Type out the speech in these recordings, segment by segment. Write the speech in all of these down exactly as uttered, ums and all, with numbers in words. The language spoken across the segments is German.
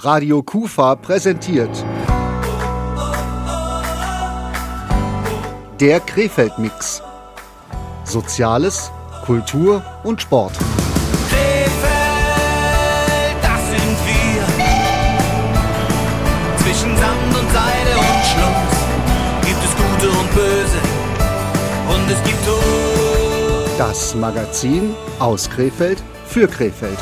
Radio Kufa präsentiert der Krefeld-Mix. Soziales, Kultur und Sport. Krefeld, das sind wir. Zwischen Sand und Seide und Schluss gibt es Gute und Böse und es gibt Tod. Das Magazin aus Krefeld für Krefeld.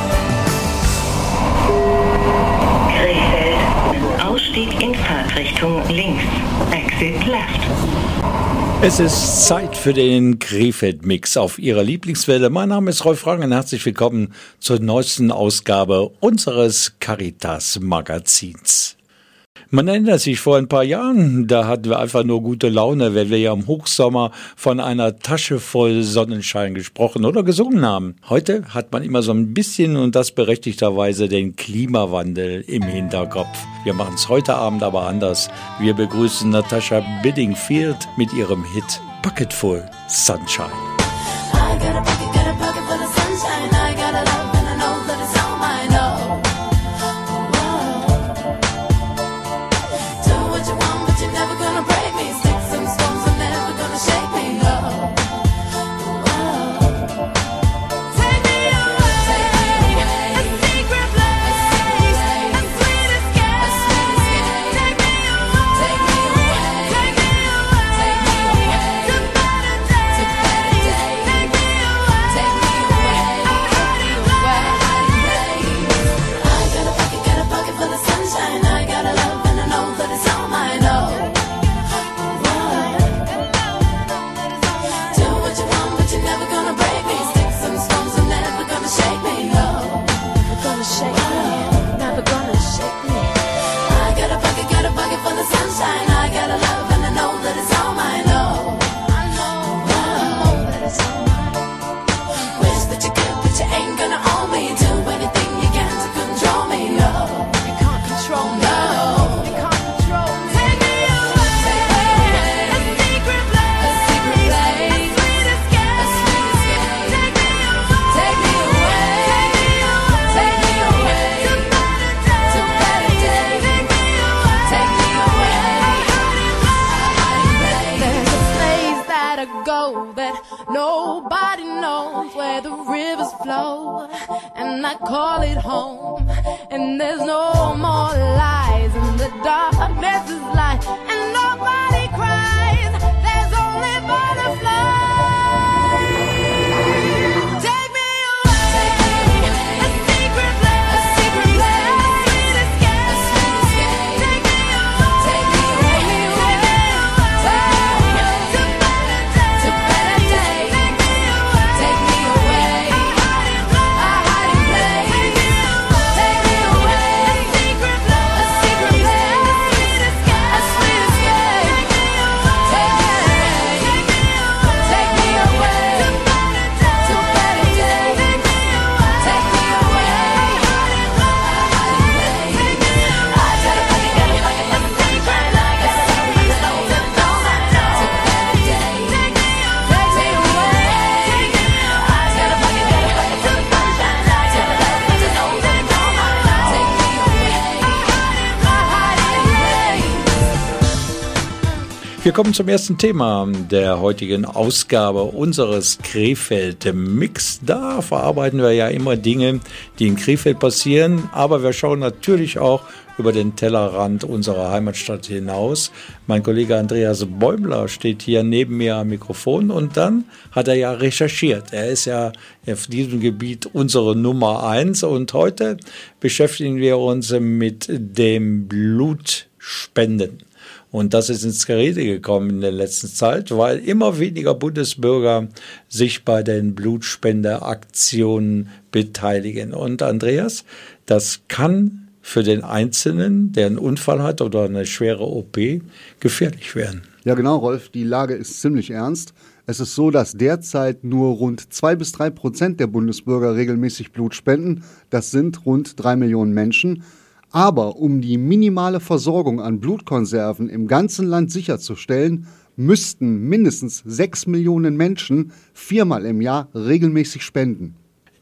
Krefeld, Ausstieg in Fahrtrichtung links, Exit left. Es ist Zeit für den Krefeld-Mix auf Ihrer Lieblingswelle. Mein Name ist Rolf Rangen. Herzlich willkommen zur neuesten Ausgabe unseres Caritas-Magazins. Man erinnert sich, vor ein paar Jahren, da hatten wir einfach nur gute Laune, weil wir ja im Hochsommer von einer Tasche voll Sonnenschein gesprochen oder gesungen haben. Heute hat man immer so ein bisschen, und das berechtigterweise, den Klimawandel im Hinterkopf. Wir machen es heute Abend aber anders. Wir begrüßen Natasha Bedingfield mit ihrem Hit Bucketful Sunshine. I got a bucket, got a bucket full of sunshine. I got a love and I know that it's all mine. Oh. Wir kommen zum ersten Thema der heutigen Ausgabe unseres Krefeld-Mix. Da verarbeiten wir ja immer Dinge, die in Krefeld passieren, aber wir schauen natürlich auch über den Tellerrand unserer Heimatstadt hinaus. Mein Kollege Andreas Bäumler steht hier neben mir am Mikrofon und dann hat er ja recherchiert. Er ist ja auf diesem Gebiet unsere Nummer eins und heute beschäftigen wir uns mit dem Blutspenden. Und das ist ins Gerede gekommen in der letzten Zeit, weil immer weniger Bundesbürger sich bei den Blutspendeaktionen beteiligen. Und Andreas, das kann für den Einzelnen, der einen Unfall hat oder eine schwere O P, gefährlich werden. Ja genau, Rolf, die Lage ist ziemlich ernst. Es ist so, dass derzeit nur rund zwei bis drei Prozent der Bundesbürger regelmäßig Blut spenden. Das sind rund drei Millionen Menschen. Aber um die minimale Versorgung an Blutkonserven im ganzen Land sicherzustellen, müssten mindestens sechs Millionen Menschen viermal im Jahr regelmäßig spenden.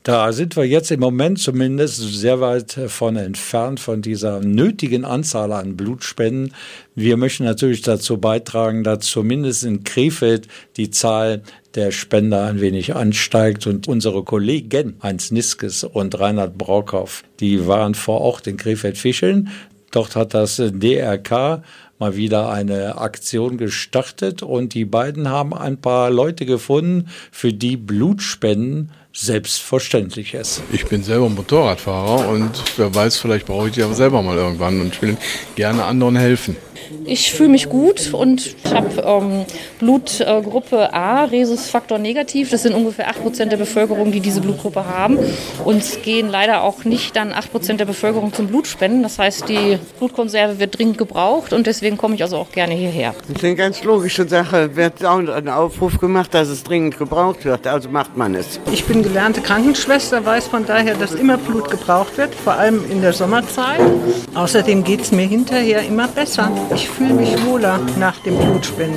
Da sind wir jetzt im Moment zumindest sehr weit von entfernt von dieser nötigen Anzahl an Blutspenden. Wir möchten natürlich dazu beitragen, dass zumindest in Krefeld die Zahl der Spender ein wenig ansteigt. Und unsere Kollegen Heinz Niskes und Reinhard Brockhoff, die waren vor Ort in Krefeld-Fischeln. Dort hat das D R K mal wieder eine Aktion gestartet und die beiden haben ein paar Leute gefunden, für die Blutspenden selbstverständlich ist. Ich bin selber Motorradfahrer und wer weiß, vielleicht brauche ich die aber selber mal irgendwann und ich will gerne anderen helfen. Ich fühle mich gut und ich habe ähm, Blutgruppe A, Rhesusfaktor negativ. Das sind ungefähr acht Prozent der Bevölkerung, die diese Blutgruppe haben. Und es gehen leider auch nicht dann acht Prozent der Bevölkerung zum Blutspenden. Das heißt, die Blutkonserve wird dringend gebraucht und deswegen komme ich also auch gerne hierher. Das ist eine ganz logische Sache. Wird auch ein Aufruf gemacht, dass es dringend gebraucht wird. Also macht man es. Ich bin gelernte Krankenschwester, weiß von daher, dass immer Blut gebraucht wird, vor allem in der Sommerzeit. Außerdem geht es mir hinterher immer besser. Ich fühle mich wohler nach dem Blutspenden.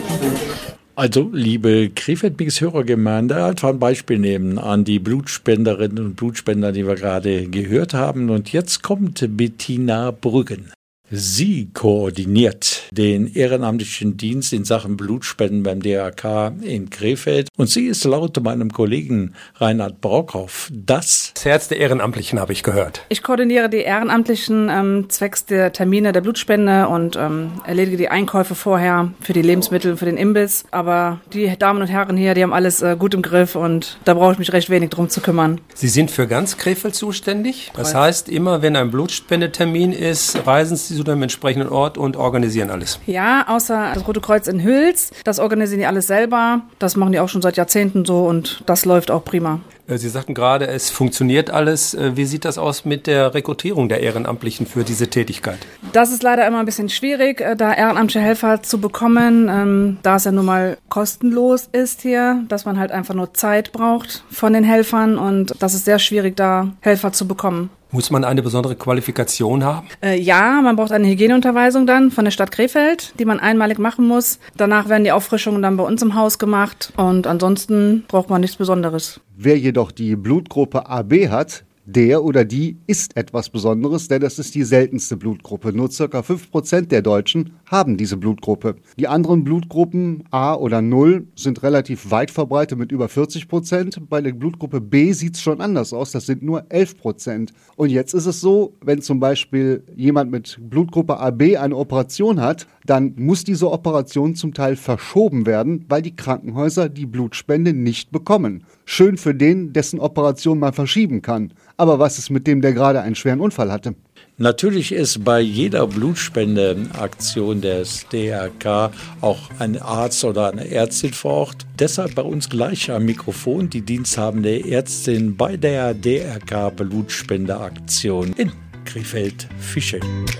Also, liebe Krefeld-Mix-Hörergemeinde, einfach ein Beispiel nehmen an die Blutspenderinnen und Blutspender, die wir gerade gehört haben. Und jetzt kommt Bettina Brüggen. Sie koordiniert den ehrenamtlichen Dienst in Sachen Blutspenden beim D R K in Krefeld. Und sie ist laut meinem Kollegen Reinhard Brockhoff das Herz der Ehrenamtlichen, habe ich gehört. Ich koordiniere die Ehrenamtlichen ähm, zwecks der Termine der Blutspende und ähm, erledige die Einkäufe vorher für die Lebensmittel, für den Imbiss. Aber die Damen und Herren hier, die haben alles äh, gut im Griff und da brauche ich mich recht wenig drum zu kümmern. Sie sind für ganz Krefeld zuständig. Das heißt, immer wenn ein Blutspendetermin ist, reisen Sie zu dem entsprechenden Ort und organisieren alles. Ja, außer das Rote Kreuz in Hüls. Das organisieren die alles selber. Das machen die auch schon seit Jahrzehnten so und das läuft auch prima. Sie sagten gerade, es funktioniert alles. Wie sieht das aus mit der Rekrutierung der Ehrenamtlichen für diese Tätigkeit? Das ist leider immer ein bisschen schwierig, da ehrenamtliche Helfer zu bekommen, ähm, da es ja nun mal kostenlos ist hier, dass man halt einfach nur Zeit braucht von den Helfern und das ist sehr schwierig, da Helfer zu bekommen. Muss man eine besondere Qualifikation haben? Äh, ja, man braucht eine Hygieneunterweisung dann von der Stadt Krefeld, die man einmalig machen muss. Danach werden die Auffrischungen dann bei uns im Haus gemacht und ansonsten braucht man nichts Besonderes. Wer jedoch die Blutgruppe A B hat, der oder die ist etwas Besonderes, denn das ist die seltenste Blutgruppe. Nur ca. fünf Prozent der Deutschen haben diese Blutgruppe. Die anderen Blutgruppen A oder null sind relativ weit verbreitet mit über vierzig Prozent. Bei der Blutgruppe B sieht es schon anders aus, das sind nur elf Prozent. Und jetzt ist es so, wenn zum Beispiel jemand mit Blutgruppe A B eine Operation hat, dann muss diese Operation zum Teil verschoben werden, weil die Krankenhäuser die Blutspende nicht bekommen. Schön für den, dessen Operation man verschieben kann. Aber was ist mit dem, der gerade einen schweren Unfall hatte? Natürlich ist bei jeder Blutspendeaktion des D R K auch ein Arzt oder eine Ärztin vor Ort. Deshalb bei uns gleich am Mikrofon die diensthabende Ärztin bei der D R K Blutspendeaktion in Krefeld-Fischeln.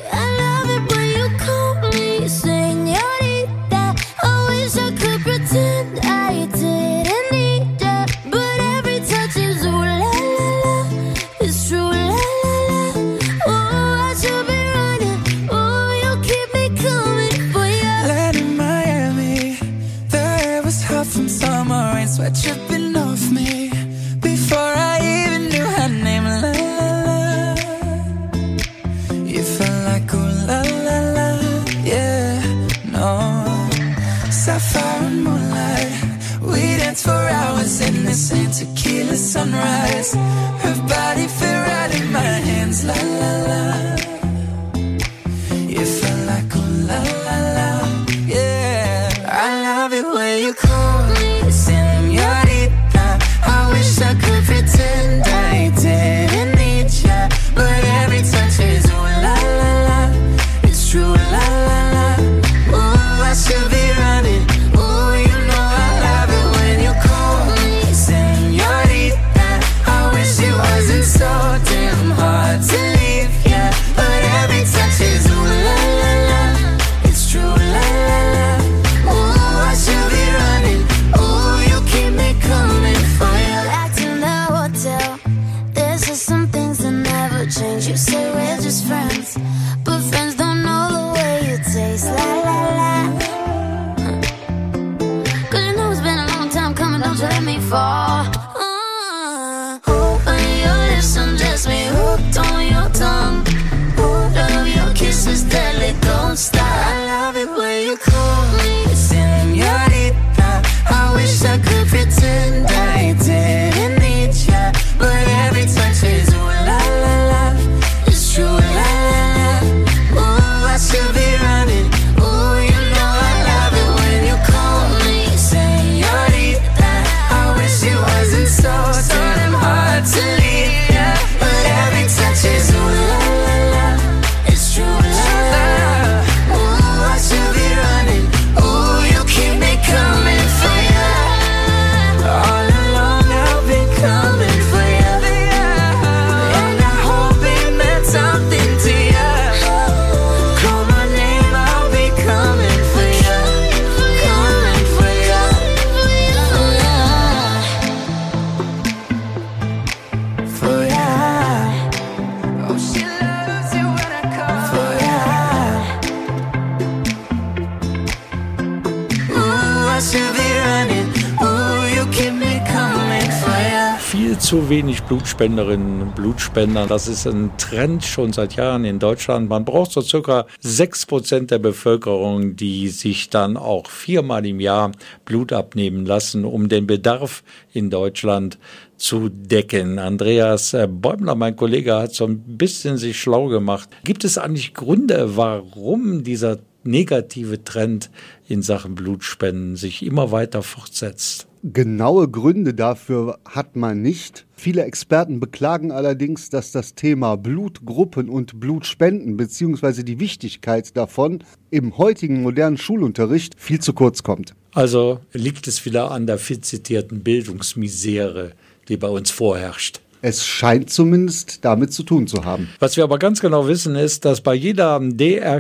Sweat dripping off me before I even knew her name. La la la, you felt like oh la la la, yeah, no. Sapphire and moonlight, we danced for hours in the same tequila sunrise. Her body fit right in my hands, la la la. You felt like oh la la la, yeah. I love it when you call me, señorita. I wish I could pretend I didn't need ya, but every touch is ooh la la la. It's true la la la. Ooh, I should be running. Ooh, you know I love it when you call me señorita. I wish it wasn't so damn hard to leave. zu wenig Blutspenderinnen und Blutspender. Das ist ein Trend schon seit Jahren in Deutschland. Man braucht so circa sechs Prozent der Bevölkerung, die sich dann auch viermal im Jahr Blut abnehmen lassen, um den Bedarf in Deutschland zu decken. Andreas Bäumler, mein Kollege, hat so ein bisschen sich schlau gemacht. Gibt es eigentlich Gründe, warum dieser negative Trend in Sachen Blutspenden sich immer weiter fortsetzt? Genaue Gründe dafür hat man nicht. Viele Experten beklagen allerdings, dass das Thema Blutgruppen und Blutspenden bzw. die Wichtigkeit davon im heutigen modernen Schulunterricht viel zu kurz kommt. Also liegt es wieder an der viel zitierten Bildungsmisere, die bei uns vorherrscht. Es scheint zumindest damit zu tun zu haben. Was wir aber ganz genau wissen, ist, dass bei jeder D R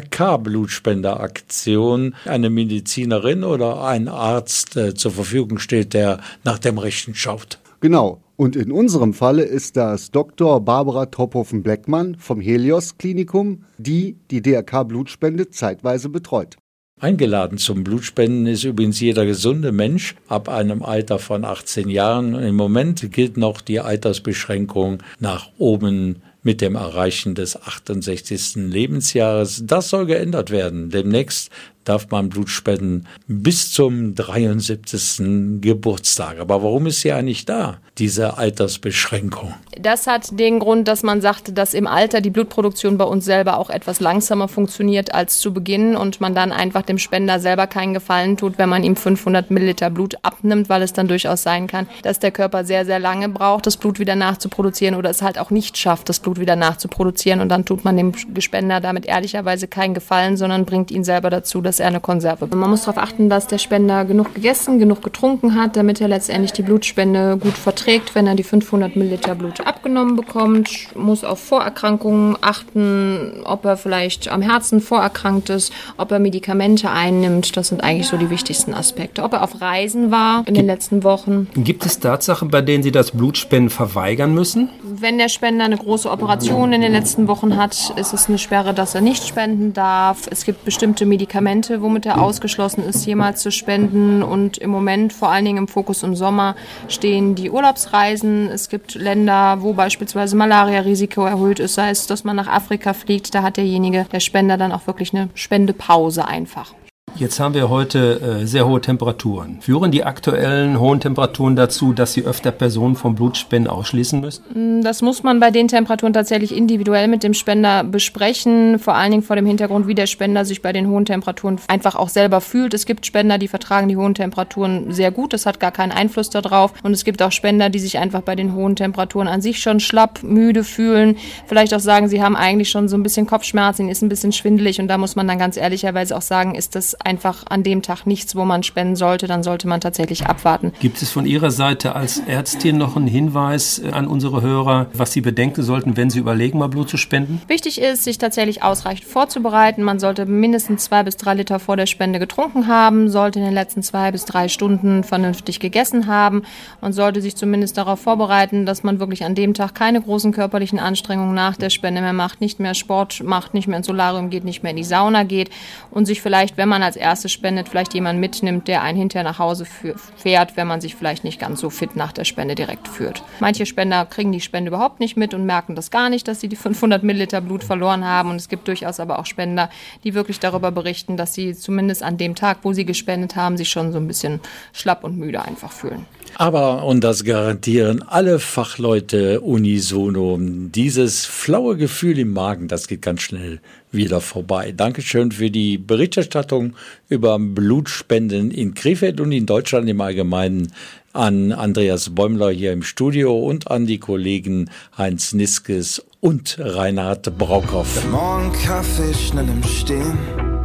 K-Blutspenderaktion eine Medizinerin oder ein Arzt äh, zur Verfügung steht, der nach dem Rechten schaut. Genau. Und in unserem Falle ist das Doktor Barbara Tophofen-Bleckmann vom Helios-Klinikum, die die D R K-Blutspende zeitweise betreut. Eingeladen zum Blutspenden ist übrigens jeder gesunde Mensch ab einem Alter von achtzehn Jahren. Im Moment gilt noch die Altersbeschränkung nach oben mit dem Erreichen des achtundsechzigsten Lebensjahres. Das soll geändert werden. Demnächst darf man Blut spenden bis zum dreiundsiebzigsten Geburtstag. Aber warum ist sie eigentlich da, diese Altersbeschränkung? Das hat den Grund, dass man sagte, dass im Alter die Blutproduktion bei uns selber auch etwas langsamer funktioniert als zu Beginn und man dann einfach dem Spender selber keinen Gefallen tut, wenn man ihm fünfhundert Milliliter Blut abnimmt, weil es dann durchaus sein kann, dass der Körper sehr, sehr lange braucht, das Blut wieder nachzuproduzieren oder es halt auch nicht schafft, das Blut wieder nachzuproduzieren und dann tut man dem Spender damit ehrlicherweise keinen Gefallen, sondern bringt ihn selber dazu, dass er eine Konserve. Man muss darauf achten, dass der Spender genug gegessen, genug getrunken hat, damit er letztendlich die Blutspende gut verträgt. Wenn er die fünfhundert Milliliter Blut abgenommen bekommt, muss auf Vorerkrankungen achten, ob er vielleicht am Herzen vorerkrankt ist, ob er Medikamente einnimmt. Das sind eigentlich so die wichtigsten Aspekte. Ob er auf Reisen war in den letzten Wochen. Gibt es Tatsachen, bei denen Sie das Blutspenden verweigern müssen? Wenn der Spender eine große Operation in den letzten Wochen hat, ist es eine Sperre, dass er nicht spenden darf. Es gibt bestimmte Medikamente, womit er ausgeschlossen ist, jemals zu spenden. Und im Moment, vor allen Dingen im Fokus im Sommer, stehen die Urlaubsreisen. Es gibt Länder, wo beispielsweise Malaria-Risiko erhöht ist, sei es, dass man nach Afrika fliegt. Da hat derjenige, der Spender, dann auch wirklich eine Spendepause einfach. Jetzt haben wir heute äh, sehr hohe Temperaturen. Führen die aktuellen hohen Temperaturen dazu, dass Sie öfter Personen vom Blutspenden ausschließen müssen? Das muss man bei den Temperaturen tatsächlich individuell mit dem Spender besprechen, vor allen Dingen vor dem Hintergrund, wie der Spender sich bei den hohen Temperaturen einfach auch selber fühlt. Es gibt Spender, die vertragen die hohen Temperaturen sehr gut, das hat gar keinen Einfluss darauf. Und es gibt auch Spender, die sich einfach bei den hohen Temperaturen an sich schon schlapp, müde fühlen. Vielleicht auch sagen, sie haben eigentlich schon so ein bisschen Kopfschmerzen, ihnen ist ein bisschen schwindelig und da muss man dann ganz ehrlicherweise auch sagen, ist das einfach an dem Tag nichts, wo man spenden sollte, dann sollte man tatsächlich abwarten. Gibt es von Ihrer Seite als Ärztin noch einen Hinweis an unsere Hörer, was sie bedenken sollten, wenn sie überlegen, mal Blut zu spenden? Wichtig ist, sich tatsächlich ausreichend vorzubereiten. Man sollte mindestens zwei bis drei Liter vor der Spende getrunken haben, sollte in den letzten zwei bis drei Stunden vernünftig gegessen haben und sollte sich zumindest darauf vorbereiten, dass man wirklich an dem Tag keine großen körperlichen Anstrengungen nach der Spende mehr macht, nicht mehr Sport macht, nicht mehr ins Solarium geht, nicht mehr in die Sauna geht und sich vielleicht, wenn man als Erstes spendet, vielleicht jemand mitnimmt, der einen hinterher nach Hause fährt, wenn man sich vielleicht nicht ganz so fit nach der Spende direkt führt. Manche Spender kriegen die Spende überhaupt nicht mit und merken das gar nicht, dass sie die fünfhundert Milliliter Blut verloren haben. Und es gibt durchaus aber auch Spender, die wirklich darüber berichten, dass sie zumindest an dem Tag, wo sie gespendet haben, sich schon so ein bisschen schlapp und müde einfach fühlen. Aber, und das garantieren alle Fachleute unisono, dieses flaue Gefühl im Magen, das geht ganz schnell wieder vorbei. Dankeschön für die Berichterstattung über Blutspenden in Krefeld und in Deutschland im Allgemeinen an Andreas Bäumler hier im Studio und an die Kollegen Heinz Niskes und Reinhard Brockhoff. Morgen Kaffee schnell im Stehen,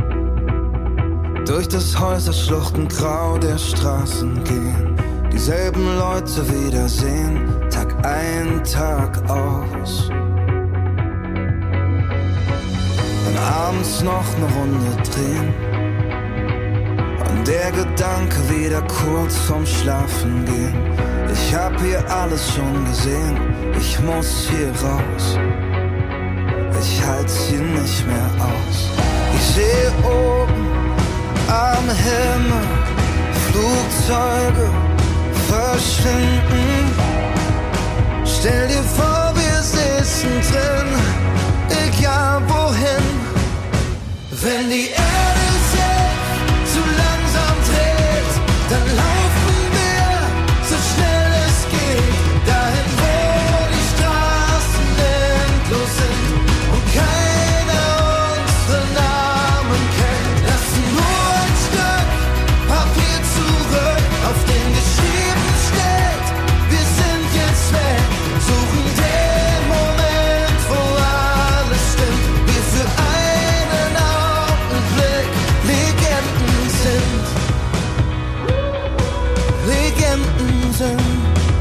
durch das Häuserschluchtengrau der Straßen gehen, dieselben Leute wiedersehen, Tag ein, Tag aus. Dann abends noch eine Runde drehen und der Gedanke wieder kurz vorm Schlafen gehen. Ich hab hier alles schon gesehen, ich muss hier raus, ich halt's hier nicht mehr aus. Ich sehe oben am Himmel Flugzeuge verschwinden Stell dir vor, wir sitzen drin, egal wohin. Wenn die Erde sich zu langsam dreht, dann laufen wir so schnell es geht. Dahin, wo die Straßen endlos sind und keiner unsere Namen kennt. Lassen nur ein Stück Papier zurück, auf dem geschrieben steht, wir sind jetzt weg. Suchen den Moment, wo alles stimmt. Wir für einen Augenblick Legenden sind. Legenden sind.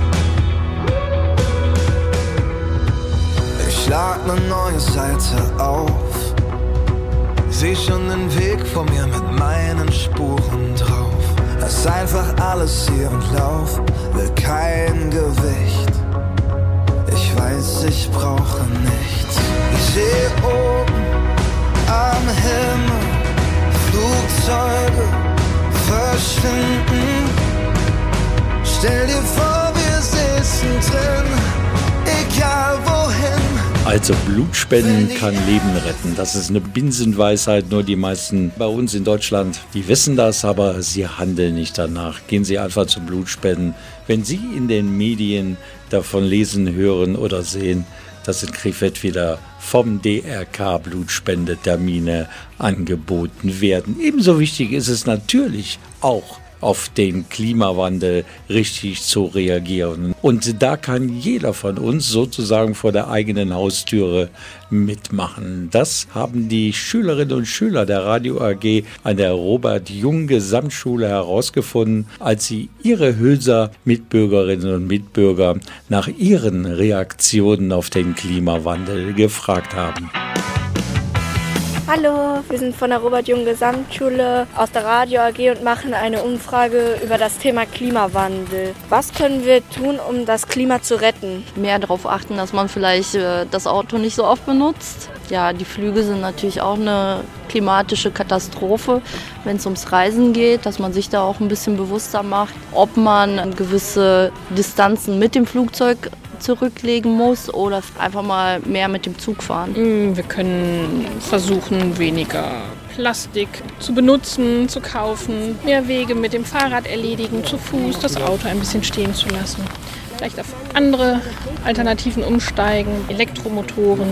Ich schlag ne neue Seite auf. Seh schon den Weg vor mir mit meinen Spuren drauf. Lass einfach alles hier und lauf, will kein Gewicht. Ich weiß, ich brauche nichts. Ich seh oben am Himmel Flugzeuge verschwinden. Stell dir vor, wir sitzen drin, egal wohin. Also Blutspenden kann Leben retten. Das ist eine Binsenweisheit. Nur die meisten bei uns in Deutschland, die wissen das, aber sie handeln nicht danach. Gehen Sie einfach zum Blutspenden. Wenn Sie in den Medien davon lesen, hören oder sehen, dass in Krefeld wieder vom D R K Blutspendetermine angeboten werden. Ebenso wichtig ist es natürlich auch, auf den Klimawandel richtig zu reagieren. Und da kann jeder von uns sozusagen vor der eigenen Haustüre mitmachen. Das haben die Schülerinnen und Schüler der Radio A G an der Robert-Jung-Gesamtschule herausgefunden, als sie ihre Hülser Mitbürgerinnen und Mitbürger nach ihren Reaktionen auf den Klimawandel gefragt haben. Hallo, wir sind von der Robert-Jung-Gesamtschule aus der Radio A G und machen eine Umfrage über das Thema Klimawandel. Was können wir tun, um das Klima zu retten? Mehr darauf achten, dass man vielleicht äh, das Auto nicht so oft benutzt. Ja, die Flüge sind natürlich auch eine klimatische Katastrophe, wenn es ums Reisen geht, dass man sich da auch ein bisschen bewusster macht, ob man gewisse Distanzen mit dem Flugzeug zurücklegen muss oder einfach mal mehr mit dem Zug fahren. Wir können versuchen, weniger Plastik zu benutzen, zu kaufen, mehr Wege mit dem Fahrrad erledigen, zu Fuß, das Auto ein bisschen stehen zu lassen. Vielleicht auf andere Alternativen umsteigen, Elektromotoren.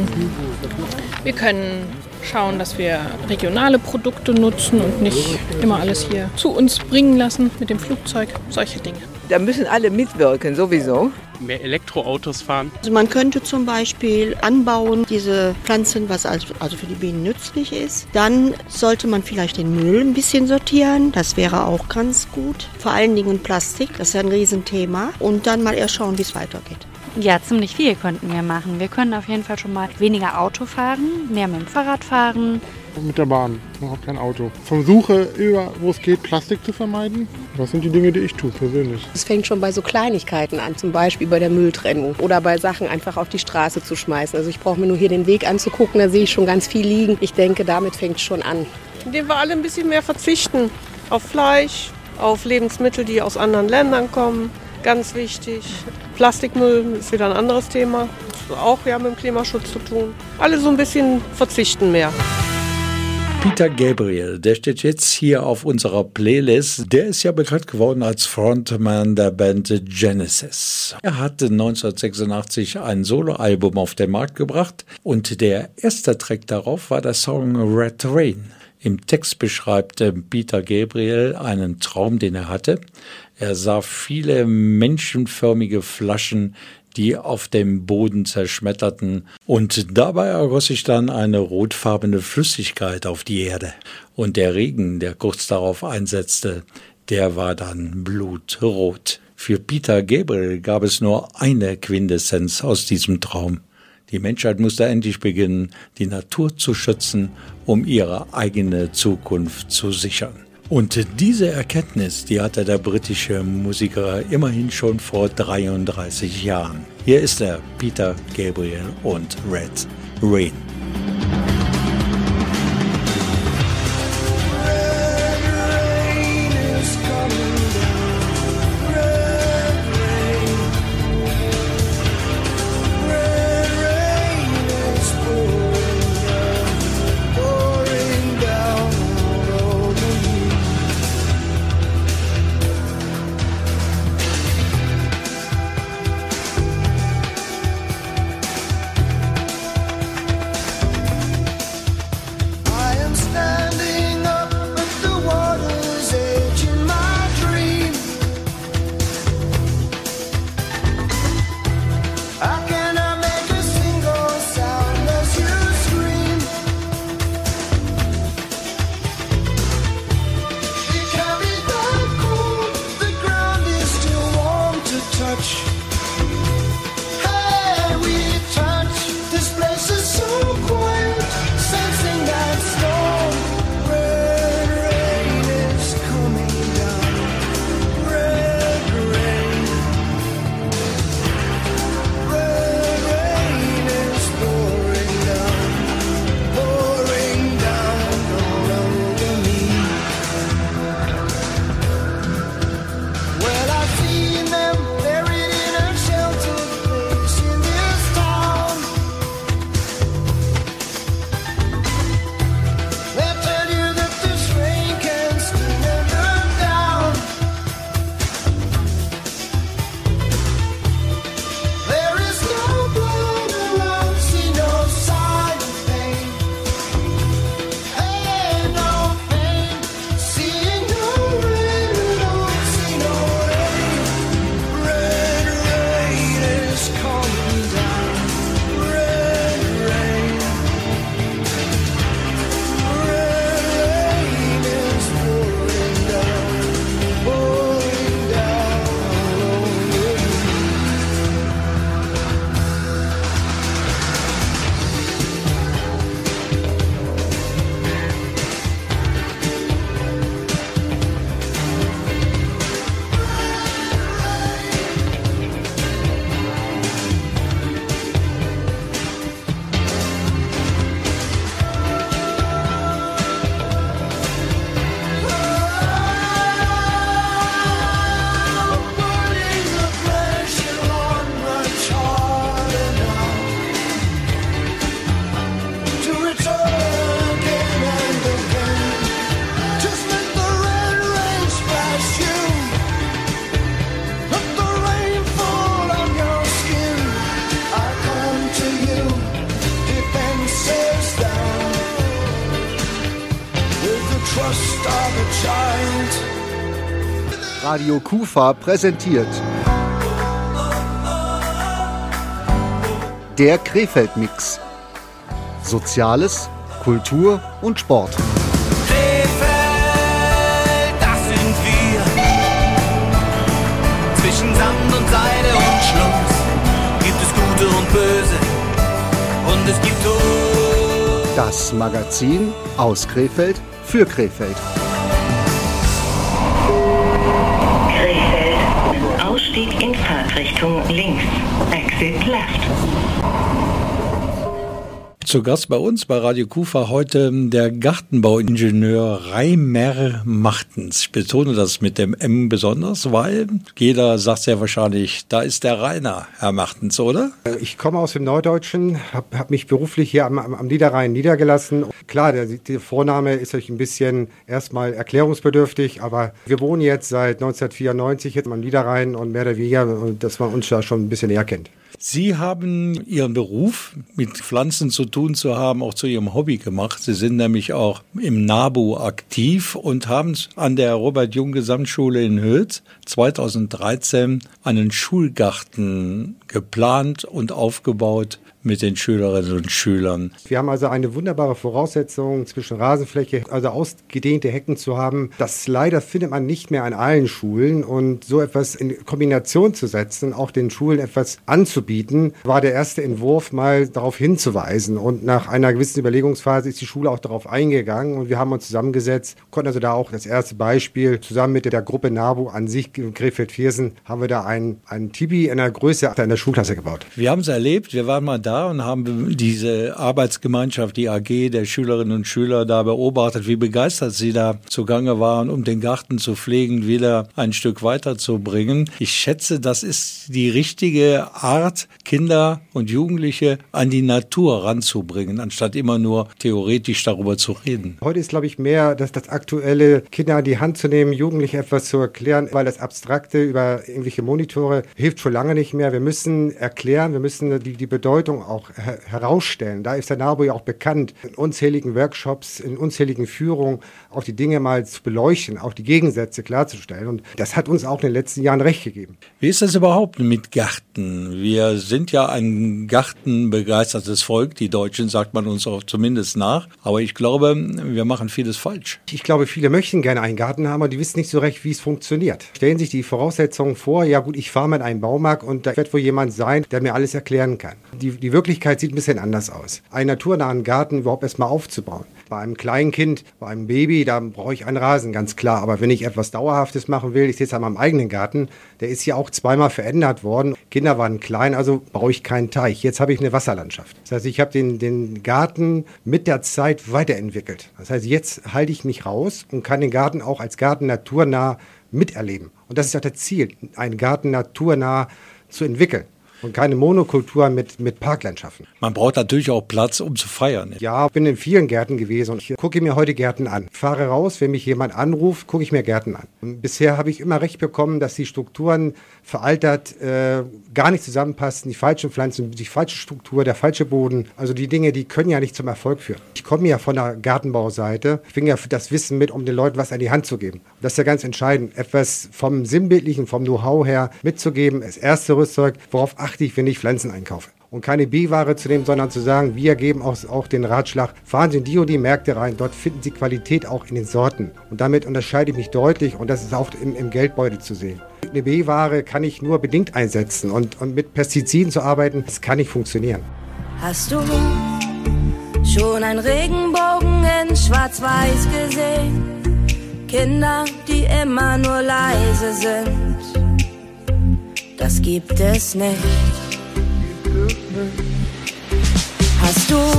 Wir können schauen, dass wir regionale Produkte nutzen und nicht immer alles hier zu uns bringen lassen mit dem Flugzeug, solche Dinge. Da müssen alle mitwirken, sowieso. Mehr Elektroautos fahren. Also man könnte zum Beispiel anbauen, diese Pflanzen, was also für die Bienen nützlich ist. Dann sollte man vielleicht den Müll ein bisschen sortieren, das wäre auch ganz gut. Vor allen Dingen Plastik, das ist ja ein Riesenthema. Und dann mal erst schauen, wie es weitergeht. Ja, ziemlich viel könnten wir machen. Wir können auf jeden Fall schon mal weniger Auto fahren, mehr mit dem Fahrrad fahren. Mit der Bahn, überhaupt kein Auto. Von Suche über, wo es geht, Plastik zu vermeiden. Das sind die Dinge, die ich tue persönlich. Es fängt schon bei so Kleinigkeiten an, zum Beispiel bei der Mülltrennung oder bei Sachen einfach auf die Straße zu schmeißen. Also ich brauche mir nur hier den Weg anzugucken, da sehe ich schon ganz viel liegen. Ich denke, damit fängt es schon an. Indem wir alle ein bisschen mehr verzichten auf Fleisch, auf Lebensmittel, die aus anderen Ländern kommen. Ganz wichtig. Plastikmüll ist wieder ein anderes Thema. Das hat auch ja mit dem Klimaschutz zu tun. Alle so ein bisschen verzichten mehr. Peter Gabriel, der steht jetzt hier auf unserer Playlist. Der ist ja bekannt geworden als Frontman der Band Genesis. Er hatte neunzehnhundertsechsundachtzig ein Soloalbum auf den Markt gebracht und der erste Track darauf war der Song Red Rain. Im Text beschreibt Peter Gabriel einen Traum, den er hatte. Er sah viele menschenförmige Flaschen, die auf dem Boden zerschmetterten. Und dabei ergoss sich dann eine rotfarbene Flüssigkeit auf die Erde. Und der Regen, der kurz darauf einsetzte, der war dann blutrot. Für Peter Gabriel gab es nur eine Quintessenz aus diesem Traum. Die Menschheit musste endlich beginnen, die Natur zu schützen, um ihre eigene Zukunft zu sichern. Und diese Erkenntnis, die hatte der britische Musiker immerhin schon vor dreiunddreißig Jahren. Hier ist er, Peter Gabriel und Red Rain. Radio Kufa präsentiert der Krefeld-Mix. Soziales, Kultur und Sport. Krefeld, das sind wir. Zwischen Sand und Seide und Schluss gibt es Gute und Böse und es gibt Tod. Das Magazin aus Krefeld für Krefeld. Krefeld. Ausstieg in Fahrtrichtung links. Exit left. Zu Gast bei uns bei Radio Kufa heute der Gartenbauingenieur Reimer Machtens. Ich betone das mit dem M besonders, weil jeder sagt sehr wahrscheinlich, da ist der Rainer, Herr Machtens, oder? Ich komme aus dem Norddeutschen, habe hab mich beruflich hier am, am Niederrhein niedergelassen. Klar, der, der Vorname ist euch ein bisschen erstmal erklärungsbedürftig, aber wir wohnen jetzt seit neunzehnhundertvierundneunzig jetzt am Niederrhein und mehr oder weniger, dass man uns da schon ein bisschen näher kennt. Sie haben Ihren Beruf mit Pflanzen zu tun zu haben, auch zu Ihrem Hobby gemacht. Sie sind nämlich auch im NABU aktiv und haben an der Robert-Jung-Gesamtschule in Hülz zweitausenddreizehn einen Schulgarten geplant und aufgebaut mit den Schülerinnen und Schülern. Wir haben also eine wunderbare Voraussetzung zwischen Rasenfläche, also ausgedehnte Hecken zu haben. Das leider findet man nicht mehr an allen Schulen und so etwas in Kombination zu setzen, auch den Schulen etwas anzubieten, war der erste Entwurf mal darauf hinzuweisen und nach einer gewissen Überlegungsphase ist die Schule auch darauf eingegangen und wir haben uns zusammengesetzt, konnten also da auch das erste Beispiel zusammen mit der Gruppe NABU an sich, Krefeld-Viersen, haben wir da ein, ein Tipi in der Größe in der Schulklasse gebaut. Wir haben es erlebt, wir waren mal da und haben diese Arbeitsgemeinschaft, die A G der Schülerinnen und Schüler da beobachtet, wie begeistert sie da zugange waren, um den Garten zu pflegen, wieder ein Stück weiterzubringen. Ich schätze, das ist die richtige Art, Kinder und Jugendliche an die Natur ranzubringen, anstatt immer nur theoretisch darüber zu reden. Heute ist, glaube ich, mehr dass das aktuelle, Kinder an die Hand zu nehmen, Jugendliche etwas zu erklären, weil das Abstrakte über irgendwelche Monitore hilft schon lange nicht mehr. Wir müssen erklären, wir müssen die, die Bedeutung auch her- herausstellen. Da ist der NABU ja auch bekannt, in unzähligen Workshops, in unzähligen Führungen auch die Dinge mal zu beleuchten, auch die Gegensätze klarzustellen. Und das hat uns auch in den letzten Jahren recht gegeben. Wie ist das überhaupt mit Gärten? Wir sind ja ein gartenbegeistertes Volk, die Deutschen, sagt man uns auch zumindest nach. Aber ich glaube, wir machen vieles falsch. Ich glaube, viele möchten gerne einen Garten haben, aber die wissen nicht so recht, wie es funktioniert. Stellen sich die Voraussetzungen vor, ja gut, ich fahre mal in einen Baumarkt und da wird wohl jemand sein, der mir alles erklären kann. Die, die Wirklichkeit sieht ein bisschen anders aus. Einen naturnahen Garten überhaupt erstmal aufzubauen. Bei einem kleinen Kind, bei einem Baby, da brauche ich einen Rasen, ganz klar. Aber wenn ich etwas Dauerhaftes machen will, ich sehe es an meinem eigenen Garten, der ist ja auch zweimal verändert worden. Kinder waren klein, also brauche ich keinen Teich. Jetzt habe ich eine Wasserlandschaft. Das heißt, ich habe den, den Garten mit der Zeit weiterentwickelt. Das heißt, jetzt halte ich mich raus und kann den Garten auch als Garten naturnah miterleben. Und das ist auch das Ziel, einen Garten naturnah zu entwickeln. Und keine Monokultur mit, mit Parklandschaften. Man braucht natürlich auch Platz, um zu feiern. Nicht? Ja, ich bin in vielen Gärten gewesen und ich gucke mir heute Gärten an. Ich fahre raus, wenn mich jemand anruft, gucke ich mir Gärten an. Und bisher habe ich immer recht bekommen, dass die Strukturen veraltert, äh, gar nicht zusammenpassen, die falschen Pflanzen, die falsche Struktur, der falsche Boden. Also die Dinge, die können ja nicht zum Erfolg führen. Ich komme ja von der Gartenbauseite. Ich bringe ja das Wissen mit, um den Leuten was an die Hand zu geben. Das ist ja ganz entscheidend, etwas vom Sinnbildlichen, vom Know-how her mitzugeben. Das erste Rüstzeug, worauf achte ich, wenn ich Pflanzen einkaufe. Und keine B-Ware zu nehmen, sondern zu sagen, wir geben auch, auch den Ratschlag, fahren Sie in die und die Märkte rein, dort finden Sie Qualität auch in den Sorten. Und damit unterscheide ich mich deutlich und das ist auch im, im Geldbeutel zu sehen. Eine B-Ware kann ich nur bedingt einsetzen und, und mit Pestiziden zu arbeiten, das kann nicht funktionieren. Hast du schon einen Regenbogen in Schwarz-Weiß gesehen? Kinder, die immer nur leise sind. Das gibt es nicht. Hast du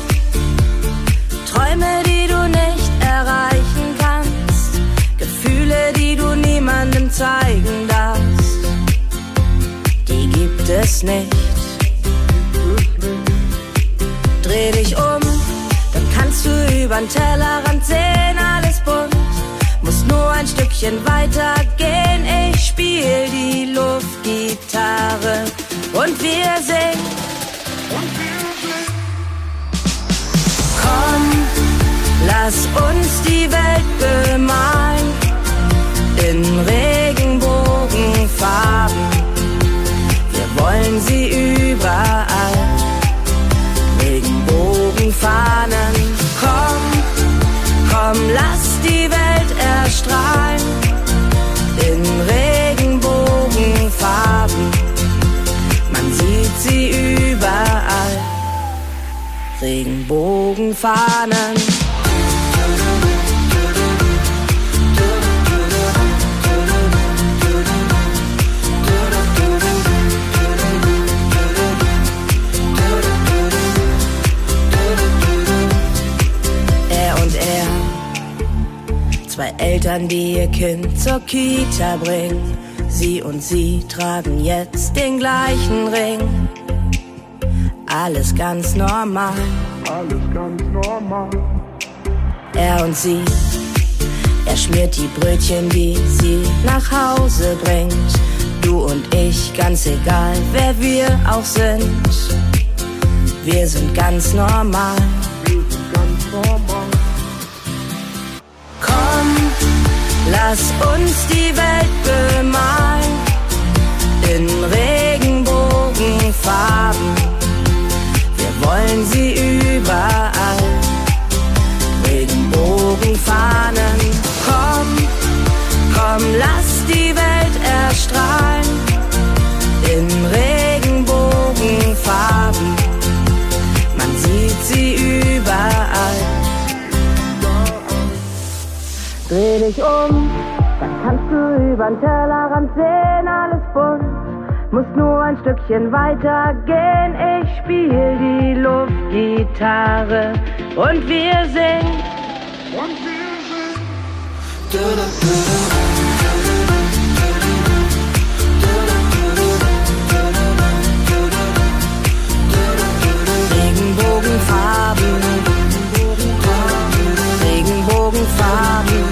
Träume, die du nicht erreichen kannst? Gefühle, die du niemandem zeigen darfst? Die gibt es nicht. Dreh dich um, dann kannst du übern Tellerrand sehen, alles bunt. Musst nur ein Stückchen weiter gehen, ich spiel die Luftgitarre und wir singen. Komm, lass uns die die Welt bemalen in Regenbogenfarben. Wir wollen sie überall. Regenbogenfahnen, komm, komm, lass die Welt erstrahlen in Regenbogenfarben. Man sieht sie überall. Regenbogenfahnen. Zwei Eltern, die ihr Kind zur Kita bringen. Sie und sie tragen jetzt den gleichen Ring. Alles ganz normal. Alles ganz normal. Er und sie, er schmiert die Brötchen, die sie nach Hause bringt. Du und ich, ganz egal, wer wir auch sind. Wir sind ganz normal. Wir sind ganz normal. Komm, lass uns die Welt bemalen in Regenbogenfarben. Wir wollen sie überall. Regenbogenfahnen, komm, komm, lass die Welt erstrahlen in Regenbogenfarben. Man sieht sie überall. Dreh dich um, dann kannst du übern Tellerrand sehen, alles bunt. Muss nur ein Stückchen weiter gehen. Ich spiel die Luftgitarre und wir singen. Und wir singen. Regenbogenfarben, Regenbogenfarben.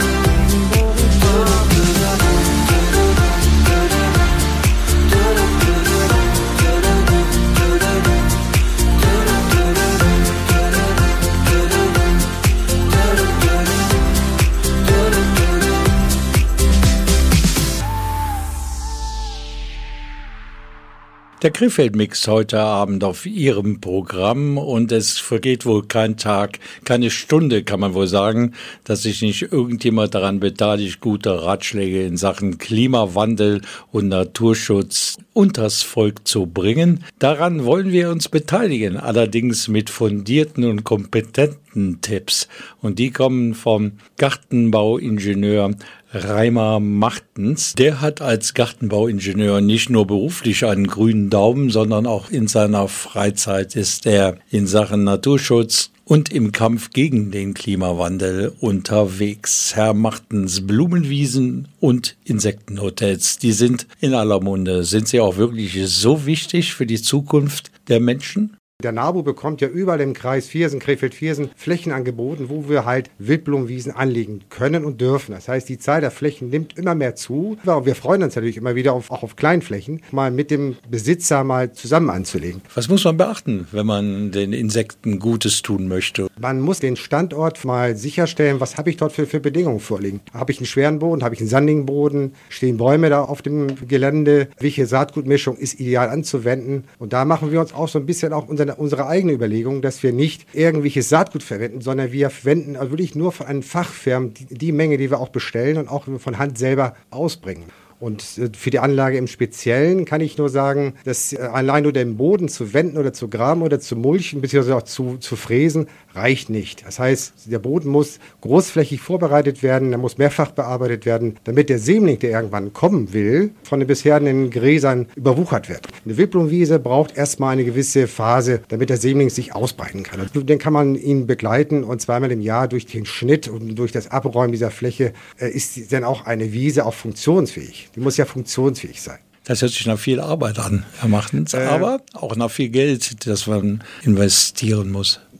Der Krefeld-Mix heute Abend auf Ihrem Programm, und es vergeht wohl kein Tag, keine Stunde, kann man wohl sagen, dass sich nicht irgendjemand daran beteiligt, gute Ratschläge in Sachen Klimawandel und Naturschutz unters Volk zu bringen. Daran wollen wir uns beteiligen, allerdings mit fundierten und kompetenten Tipps. Und die kommen vom Gartenbauingenieur Reimer Martens. Der hat als Gartenbauingenieur nicht nur beruflich einen grünen Daumen, sondern auch in seiner Freizeit ist er in Sachen Naturschutz und im Kampf gegen den Klimawandel unterwegs. Herr Martens, Blumenwiesen und Insektenhotels, die sind in aller Munde. Sind sie auch wirklich so wichtig für die Zukunft der Menschen? Der NABU bekommt ja überall im Kreis Viersen, Krefeld-Viersen Flächen angeboten, wo wir halt Wildblumenwiesen anlegen können und dürfen. Das heißt, die Zahl der Flächen nimmt immer mehr zu. Wir freuen uns natürlich immer wieder auf, auch auf Kleinflächen, mal mit dem Besitzer mal zusammen anzulegen. Was muss man beachten, wenn man den Insekten Gutes tun möchte? Man muss den Standort mal sicherstellen, was habe ich dort für, für Bedingungen vorliegen. Habe ich einen schweren Boden, habe ich einen sandigen Boden, stehen Bäume da auf dem Gelände, welche Saatgutmischung ist ideal anzuwenden. Und da machen wir uns auch so ein bisschen auch unsere unsere eigene Überlegung, dass wir nicht irgendwelches Saatgut verwenden, sondern wir verwenden also wirklich nur von Fachfirmen die, die Menge, die wir auch bestellen und auch von Hand selber ausbringen. Und für die Anlage im Speziellen kann ich nur sagen, dass allein nur den Boden zu wenden oder zu graben oder zu mulchen, beziehungsweise auch zu, zu fräsen, reicht nicht. Das heißt, der Boden muss großflächig vorbereitet werden, der muss mehrfach bearbeitet werden, damit der Sämling, der irgendwann kommen will, von den bisherigen Gräsern überwuchert wird. Eine Wildblumenwiese braucht erstmal eine gewisse Phase, damit der Sämling sich ausbreiten kann. Und dann kann man ihn begleiten, und zweimal im Jahr durch den Schnitt und durch das Abräumen dieser Fläche äh, ist dann auch eine Wiese auch funktionsfähig. Die muss ja funktionsfähig sein. Das hört sich nach viel Arbeit an, Herr Martens, äh, aber auch nach viel Geld, das man investieren muss.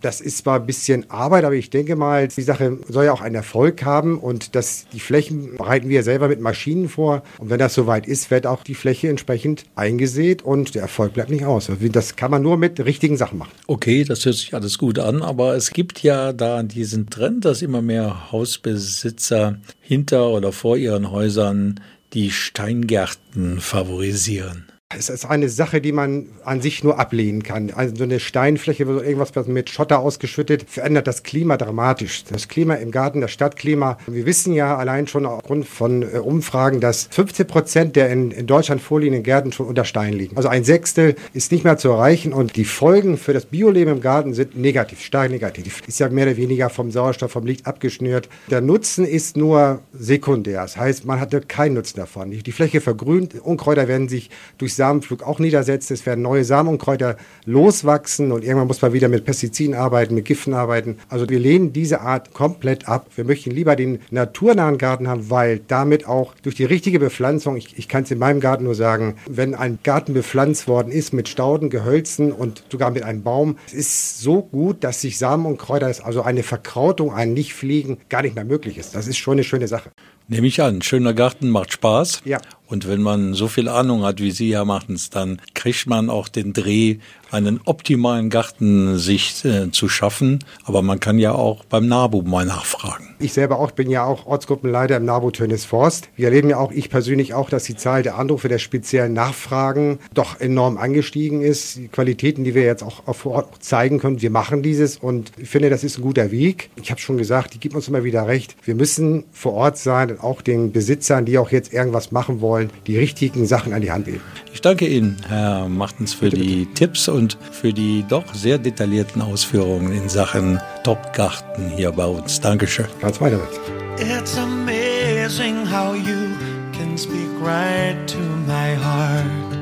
Das ist zwar ein bisschen Arbeit, aber ich denke mal, die Sache soll ja auch einen Erfolg haben und das, die Flächen bereiten wir selber mit Maschinen vor. Und wenn das soweit ist, wird auch die Fläche entsprechend eingesät und der Erfolg bleibt nicht aus. Das kann man nur mit richtigen Sachen machen. Okay, das hört sich alles gut an, aber es gibt ja da diesen Trend, dass immer mehr Hausbesitzer hinter oder vor ihren Häusern die Steingärten favorisieren. Es ist eine Sache, die man an sich nur ablehnen kann. Also so eine Steinfläche, irgendwas mit Schotter ausgeschüttet, verändert das Klima dramatisch. Das Klima im Garten, das Stadtklima. Wir wissen ja allein schon aufgrund von äh, Umfragen, dass fünfzehn Prozent der in, in Deutschland vorliegenden Gärten schon unter Stein liegen. Also ein Sechstel ist nicht mehr zu erreichen und die Folgen für das Bioleben im Garten sind negativ, stark negativ. Ist ja mehr oder weniger vom Sauerstoff, vom Licht abgeschnürt. Der Nutzen ist nur sekundär. Das heißt, man hatte keinen Nutzen davon. Die, die Fläche vergrünt, Unkräuter werden sich durch Samenflug auch niedersetzt. Es werden neue Samenunkräuter loswachsen und irgendwann muss man wieder mit Pestiziden arbeiten, mit Giften arbeiten. Also wir lehnen diese Art komplett ab. Wir möchten lieber den naturnahen Garten haben, weil damit auch durch die richtige Bepflanzung, ich, ich kann es in meinem Garten nur sagen, wenn ein Garten bepflanzt worden ist mit Stauden, Gehölzen und sogar mit einem Baum, es ist so gut, dass sich Samenunkräuter, also eine Verkrautung, ein Nichtfliegen gar nicht mehr möglich ist. Das ist schon eine schöne Sache. Nehme ich an, schöner Garten macht Spaß. Ja. Und wenn man so viel Ahnung hat, wie Sie ja machen es, dann kriegt man auch den Dreh, einen optimalen Garten sich äh, zu schaffen. Aber man kann ja auch beim NABU mal nachfragen. Ich selber auch bin ja auch Ortsgruppenleiter im NABU Tönnies Forst. Wir erleben ja auch, ich persönlich auch, dass die Zahl der Anrufe der speziellen Nachfragen doch enorm angestiegen ist. Die Qualitäten, die wir jetzt auch vor Ort zeigen können, wir machen dieses und ich finde, das ist ein guter Weg. Ich habe schon gesagt, die gibt uns immer wieder recht. Wir müssen vor Ort sein und auch den Besitzern, die auch jetzt irgendwas machen wollen, die richtigen Sachen an die Hand geben. Ich danke Ihnen, Herr Martens, für bitte, die bitte. Tipps und für die doch sehr detaillierten Ausführungen in Sachen Topgarten hier bei uns. Dankeschön. Ganz weiter. It's amazing how you can speak right to my heart.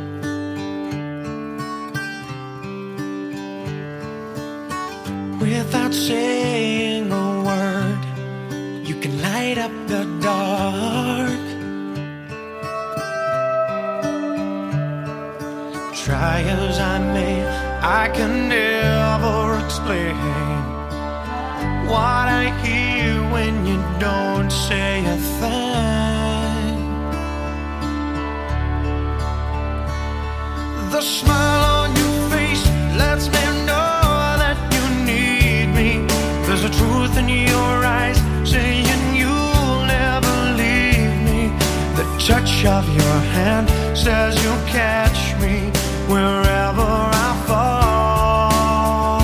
Without saying a word, you can light up the dark. Try as I may, I can never explain what I hear when you don't say a thing. The smile on your face lets me know that you need me. There's a truth in your eyes saying you'll never leave me. The touch of your hand says you'll catch me wherever I fall.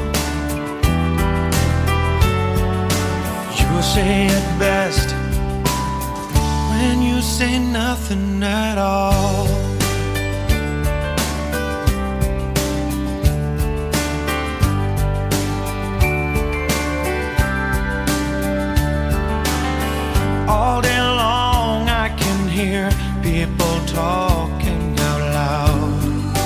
You say it best when you say nothing at all. All day long I can hear people talking out loud.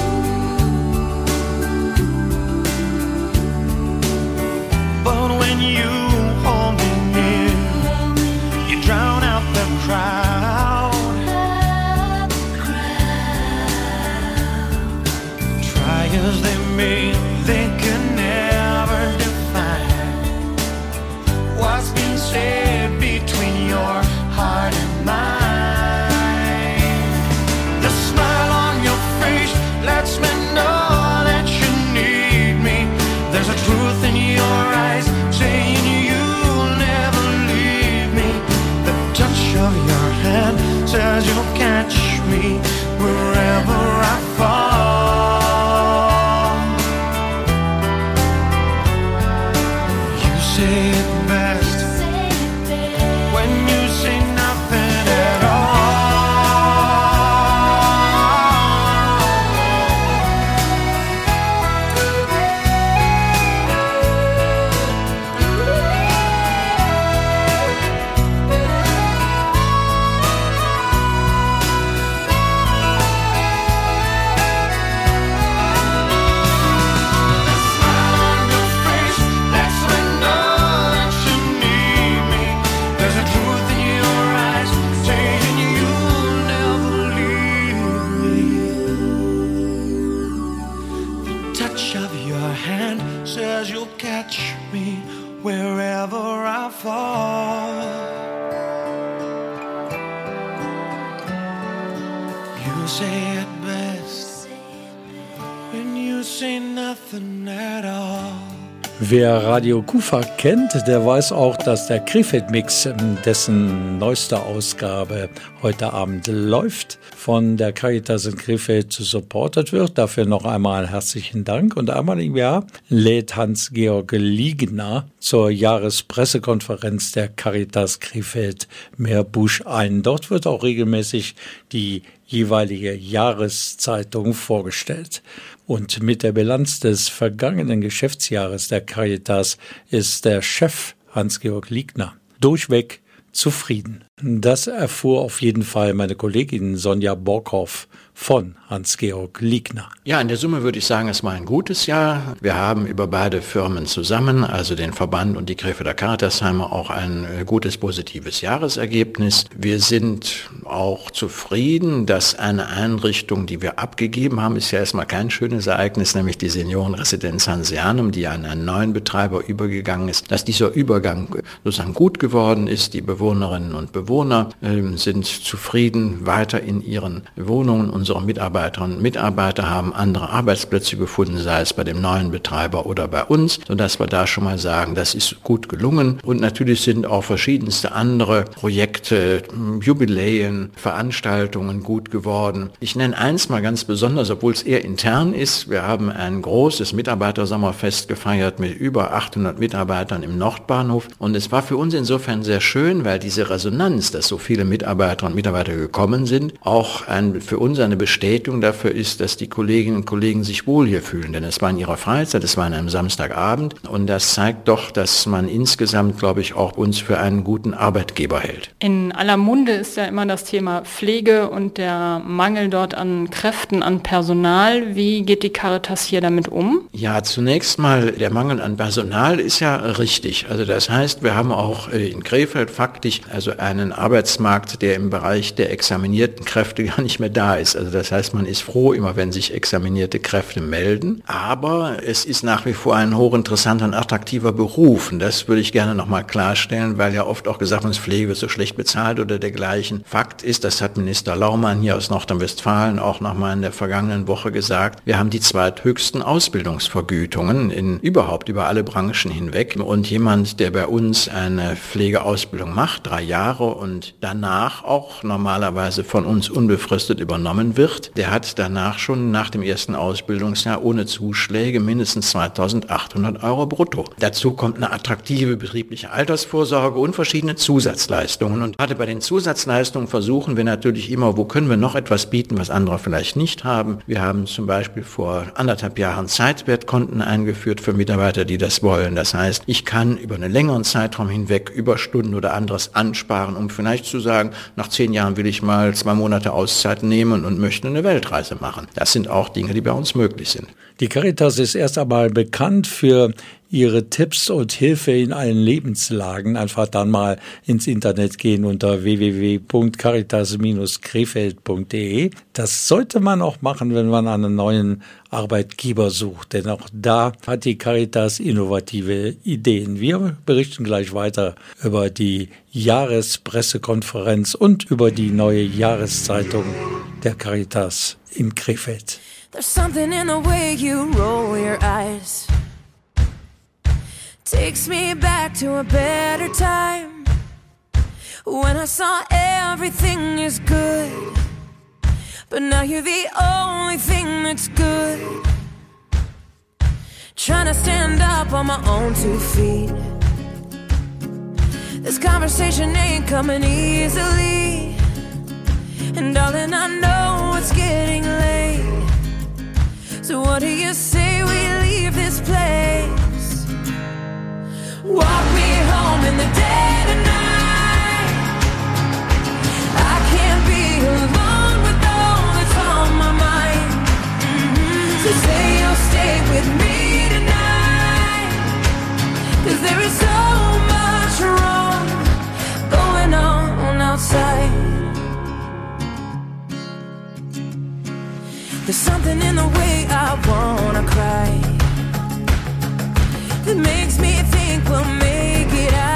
But when you hold me near, you drown out the crowd. fall. You say it best when you say nothing at all. Wer Radio Kufa kennt, der weiß auch, dass der Krefeld-Mix, dessen neueste Ausgabe heute Abend läuft, von der Caritas in Krefeld supportet wird. Dafür noch einmal herzlichen Dank. Und einmal im Jahr lädt Hans-Georg Liegner zur Jahrespressekonferenz der Caritas Krefeld Meerbusch ein. Dort wird auch regelmäßig die jeweilige Jahreszeitung vorgestellt. Und mit der Bilanz des vergangenen Geschäftsjahres der Caritas ist der Chef Hans-Georg Liegner durchweg zufrieden. Das erfuhr auf jeden Fall meine Kollegin Sonja Borkhoff von Hans-Georg Liegner. Ja, in der Summe würde ich sagen, es war ein gutes Jahr. Wir haben über beide Firmen zusammen, also den Verband und die Krefelder Caritasheime, auch ein gutes, positives Jahresergebnis. Wir sind auch zufrieden, dass eine Einrichtung, die wir abgegeben haben, ist ja erstmal kein schönes Ereignis, nämlich die Seniorenresidenz Hanseanum, die an einen neuen Betreiber übergegangen ist, dass dieser Übergang sozusagen gut geworden ist. Die Bewohnerinnen und Bewohner äh, sind zufrieden weiter in ihren Wohnungen. Unsere Mitarbeiterinnen und Mitarbeiter haben andere Arbeitsplätze gefunden, sei es bei dem neuen Betreiber oder bei uns, sodass wir da schon mal sagen, das ist gut gelungen. Und natürlich sind auch verschiedenste andere Projekte, Jubiläen, Veranstaltungen gut geworden. Ich nenne eins mal ganz besonders, obwohl es eher intern ist. Wir haben ein großes Mitarbeitersommerfest gefeiert mit über achthundert Mitarbeitern im Nordbahnhof. Und es war für uns insofern sehr schön, weil diese Resonanz, dass so viele Mitarbeiterinnen und Mitarbeiter gekommen sind, auch ein, für uns eine Bestätigung dafür ist, dass die Kolleginnen und Kollegen sich wohl hier fühlen. Denn es war in ihrer Freizeit, es war an einem Samstagabend. Und das zeigt doch, dass man insgesamt, glaube ich, auch uns für einen guten Arbeitgeber hält. In aller Munde ist ja immer das Thema Pflege und der Mangel dort an Kräften, an Personal. Wie geht die Caritas hier damit um? Ja, zunächst mal, der Mangel an Personal ist ja richtig. Also das heißt, wir haben auch in Krefeld faktisch also einen Arbeitsmarkt, der im Bereich der examinierten Kräfte gar nicht mehr da ist. Also das heißt, man ist froh immer, wenn sich examinierte Kräfte melden. Aber es ist nach wie vor ein hochinteressanter und attraktiver Beruf. Und das würde ich gerne nochmal klarstellen, weil ja oft auch gesagt wird, Pflege wird so schlecht bezahlt oder dergleichen. Fakt ist, das hat Minister Laumann hier aus Nordrhein-Westfalen auch nochmal in der vergangenen Woche gesagt, wir haben die zweithöchsten Ausbildungsvergütungen in überhaupt über alle Branchen hinweg. Und jemand, der bei uns eine Pflegeausbildung macht, drei Jahre und danach auch normalerweise von uns unbefristet übernommen wird, der hat danach schon nach dem ersten Ausbildungsjahr ohne Zuschläge mindestens zweitausendachthundert Euro brutto. Dazu kommt eine attraktive betriebliche Altersvorsorge und verschiedene Zusatzleistungen. Und gerade bei den Zusatzleistungen versuchen wir natürlich immer, wo können wir noch etwas bieten, was andere vielleicht nicht haben. Wir haben zum Beispiel vor anderthalb Jahren Zeitwertkonten eingeführt für Mitarbeiter, die das wollen. Das heißt, ich kann über einen längeren Zeitraum hinweg Überstunden oder anderes ansparen, um vielleicht zu sagen, nach zehn Jahren will ich mal zwei Monate Auszeit nehmen und möchte eine Weltreise machen. Das sind auch Dinge, die bei uns möglich sind. Die Caritas ist erst einmal bekannt für ihre Tipps und Hilfe in allen Lebenslagen. Einfach dann mal ins Internet gehen unter w w w punkt caritas Bindestrich krefeld punkt d e. Das sollte man auch machen, wenn man einen neuen Arbeitgeber sucht, denn auch da hat die Caritas innovative Ideen. Wir berichten gleich weiter über die Jahrespressekonferenz und über die neue Jahreszeitung der Caritas in Krefeld. There's something in the way you roll your eyes. Takes me back to a better time when I saw everything is good, but now you're the only thing that's good. Trying to stand up on my own two feet. This conversation ain't coming easily, and darling, I know it's getting late. So what do you say we leave this place? Walk me home in the dead of night. I can't be alone with all that's on my mind. Mm-hmm. So say you'll stay with me tonight, 'cause there is so much wrong going on outside. There's something in the way I wanna cry that makes me think we'll make it out.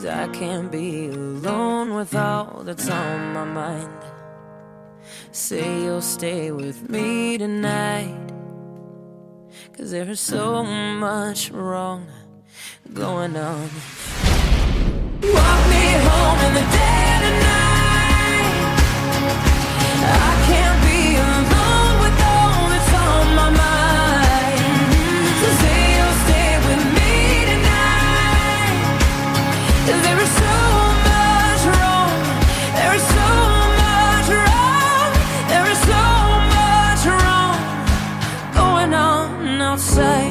I can't be alone with all that's on my mind. Say you'll stay with me tonight, 'cause there is so much wrong going on. Walk me home in the dead of night. I can't be alone with all that's on my mind. So say you'll stay with me tonight, 'cause there is so much wrong. There is so much wrong. There is so much wrong going on outside.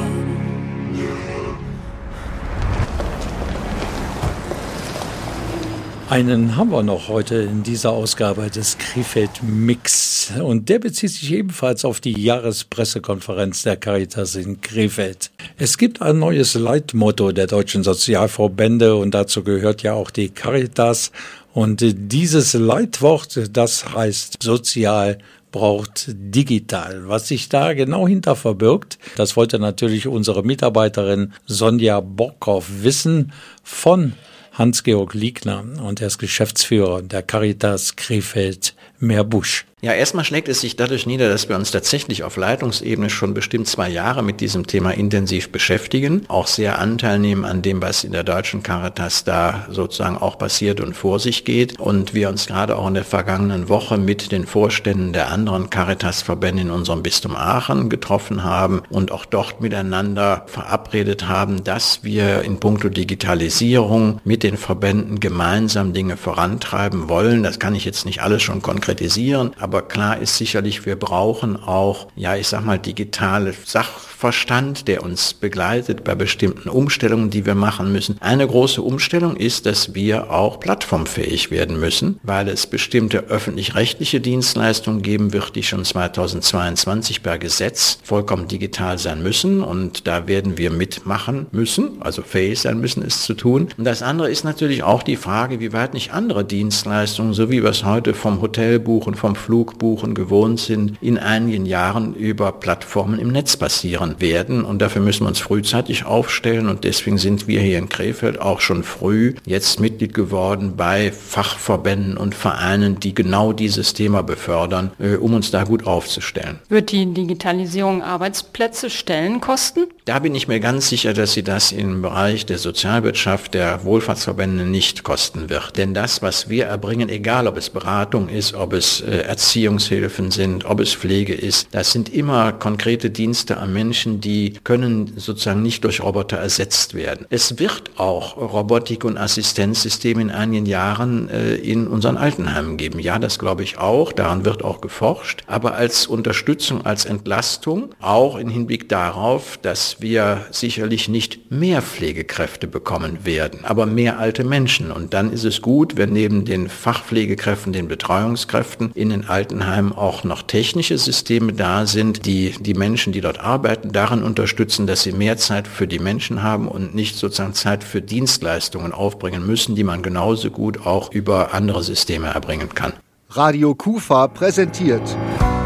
Einen haben wir noch heute in dieser Ausgabe des Krefeld Mix und der bezieht sich ebenfalls auf die Jahrespressekonferenz der Caritas in Krefeld. Es gibt ein neues Leitmotto der deutschen Sozialverbände und dazu gehört ja auch die Caritas und dieses Leitwort, das heißt sozial braucht digital. Was sich da genau hinter verbirgt, das wollte natürlich unsere Mitarbeiterin Sonja Borkhoff wissen von Hans-Georg Liegner und er ist Geschäftsführer der Caritas Krefeld-Meerbusch. Ja, erstmal schlägt es sich dadurch nieder, dass wir uns tatsächlich auf Leitungsebene schon bestimmt zwei Jahre mit diesem Thema intensiv beschäftigen, auch sehr Anteil nehmen an dem, was in der deutschen Caritas da sozusagen auch passiert und vor sich geht und wir uns gerade auch in der vergangenen Woche mit den Vorständen der anderen Caritas-Verbände in unserem Bistum Aachen getroffen haben und auch dort miteinander verabredet haben, dass wir in puncto Digitalisierung mit den Verbänden gemeinsam Dinge vorantreiben wollen. Das kann ich jetzt nicht alles schon konkretisieren, aber klar ist sicherlich, wir brauchen auch, ja, ich sag mal, digitale Sachverstand, der uns begleitet bei bestimmten Umstellungen, die wir machen müssen. Eine große Umstellung ist, dass wir auch plattformfähig werden müssen, weil es bestimmte öffentlich-rechtliche Dienstleistungen geben wird, die schon zweitausendzweiundzwanzig per Gesetz vollkommen digital sein müssen und da werden wir mitmachen müssen, also fähig sein müssen, es zu tun. Und das andere ist natürlich auch die Frage, wie weit nicht andere Dienstleistungen, so wie wir es heute vom Hotelbuchen, vom Flugbuchen gewohnt sind, in einigen Jahren über Plattformen im Netz passieren werden. Und dafür müssen wir uns frühzeitig aufstellen. Und deswegen sind wir hier in Krefeld auch schon früh jetzt Mitglied geworden bei Fachverbänden und Vereinen, die genau dieses Thema befördern, um uns da gut aufzustellen. Wird die Digitalisierung Arbeitsplätze, Stellen kosten? Da bin ich mir ganz sicher, dass sie das im Bereich der Sozialwirtschaft, der Wohlfahrtsverbände nicht kosten wird. Denn das, was wir erbringen, egal ob es Beratung ist, ob es äh, Erziehungshilfen sind, ob es Pflege ist, das sind immer konkrete Dienste an Menschen, die können sozusagen nicht durch Roboter ersetzt werden. Es wird auch Robotik- und Assistenzsysteme in einigen Jahren äh, in unseren Altenheimen geben. Ja, das glaube ich auch, daran wird auch geforscht, aber als Unterstützung, als Entlastung, auch im Hinblick darauf, dass wir sicherlich nicht mehr Pflegekräfte bekommen werden, aber mehr alte Menschen. Und dann ist es gut, wenn neben den Fachpflegekräften, den Betreuungskräften in den Altenheimen auch noch technische Systeme da sind, die die Menschen, die dort arbeiten, darin unterstützen, dass sie mehr Zeit für die Menschen haben und nicht sozusagen Zeit für Dienstleistungen aufbringen müssen, die man genauso gut auch über andere Systeme erbringen kann. Radio Kufa präsentiert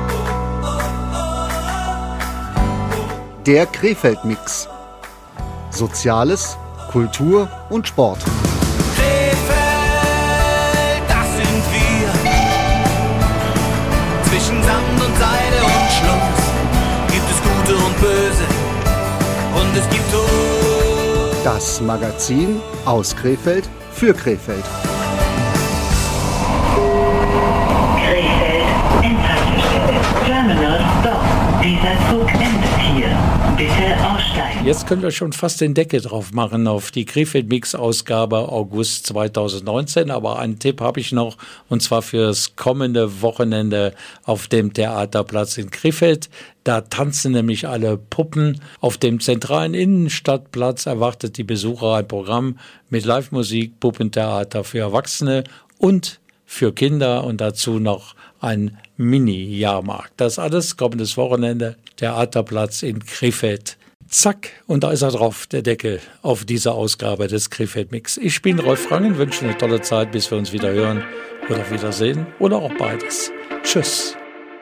der Krefeld-Mix. Soziales, Kultur und Sport. Krefeld, das sind wir. Zwischen Sand und Seide und Schluss gibt es Gute und Böse und es gibt Tod. Das Magazin aus Krefeld für Krefeld. Krefeld, Endhaltestelle, Terminal Stop. Dieser Zug endet hier. Bitte aussteigen. Jetzt können wir schon fast den Deckel drauf machen auf die Krefeld-Mix-Ausgabe August zweitausendneunzehn. Aber einen Tipp habe ich noch, und zwar fürs kommende Wochenende auf dem Theaterplatz in Krefeld. Da tanzen nämlich alle Puppen. Auf dem zentralen Innenstadtplatz erwartet die Besucher ein Programm mit Live-Musik, Puppentheater für Erwachsene und für Kinder und dazu noch ein Mini-Jahrmarkt. Das alles kommendes Wochenende, Theaterplatz in Krefeld. Zack, und da ist er drauf, der Deckel auf diese Ausgabe des Krefeld-Mix. Ich bin Rolf Frangen, wünsche eine tolle Zeit, bis wir uns wieder hören oder wiedersehen oder auch beides. Tschüss.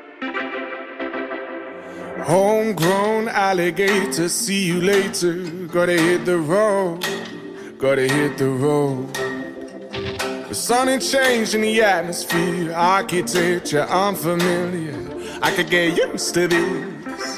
Homegrown alligator, see you later. Gotta hit the road, gotta hit the road. Something changed in the atmosphere, architecture unfamiliar. I could get used to this.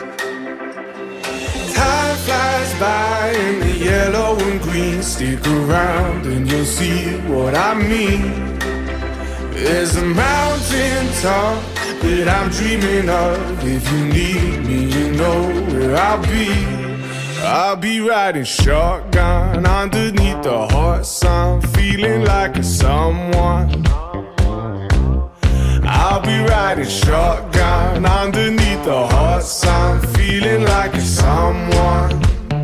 Time flies by in the yellow and green. Stick around and you'll see what I mean. There's a mountain top that I'm dreaming of. If you need me, you know where I'll be. I'll be riding shotgun underneath the hot sun, feeling like a someone. I'll be riding shotgun underneath the hot sun, feeling like a someone.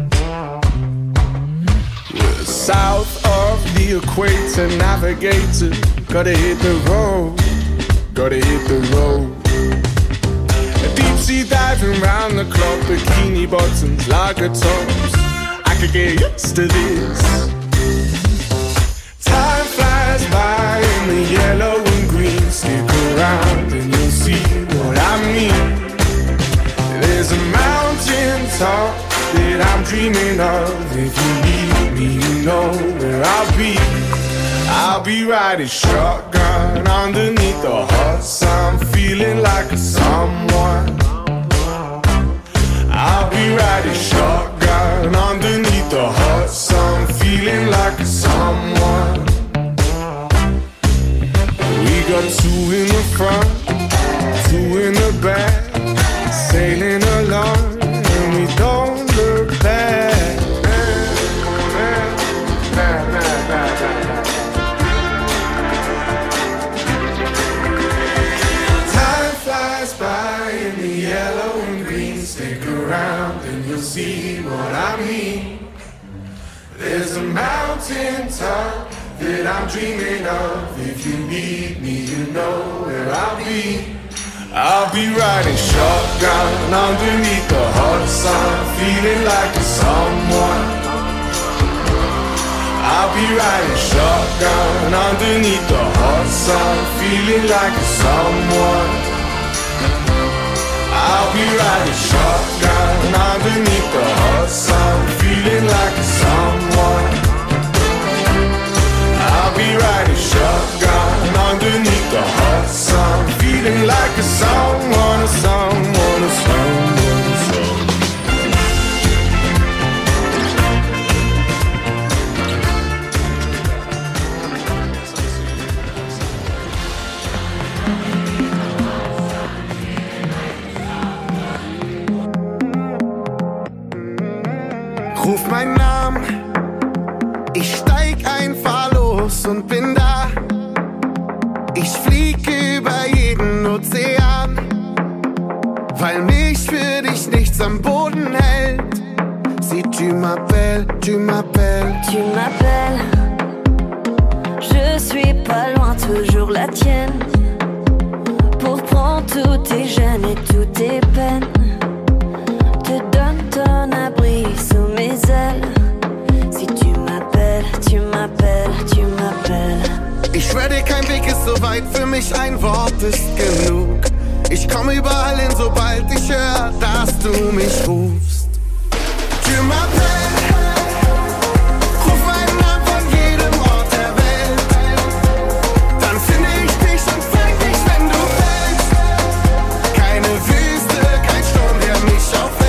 We're south of the equator, navigator. Gotta hit the road, gotta hit the road. Deep sea diving round the clock, bikini bottoms, lager tops. I could get used to this. Time flies by in the yellow and green. Stick around and you'll see what I mean. There's a mountain top that I'm dreaming of. If you need me, you know where I'll be. I'll be riding shotgun underneath the hot sun, feeling like a someone. I'll be riding shotgun underneath the hot sun, feeling like a someone. We got two in the front, two in the back, sailing along and we don't look back. Around and you'll see what I mean. There's a mountain top that I'm dreaming of. If you need me, you know where I'll be. I'll be riding shotgun underneath the hot sun, feeling like a someone. I'll be riding shotgun underneath the hot sun, feeling like a someone. I'll be riding shotgun underneath the hot sun, feeling like a someone. I'll be riding shotgun underneath the hot sun, feeling like a someone, a someone, a someone, a someone. Ruf meinen Namen, ich steig einfach los und bin da. Ich flieg über jeden Ozean, weil mich für dich nichts am Boden hält. Si tu m'appelles, tu m'appelles. Tu m'appelles, je suis pas loin, toujours la tienne. Pour prendre tous tes gênes et toutes tes peines. Te donne ton abri sous mes ailes. Si tu m'appelles, tu m'appelles, tu m'appelles. Ich schwör dir, kein Weg ist so weit, für mich ein Wort ist genug. Ich komm überall hin, sobald ich hör, dass du mich rufst. Tu m'appelles, ruf meinen Namen von jedem Ort der Welt. Dann finde ich dich und fang dich, wenn du fällst. Keine Wüste, kein Sturm, der mich aufhält.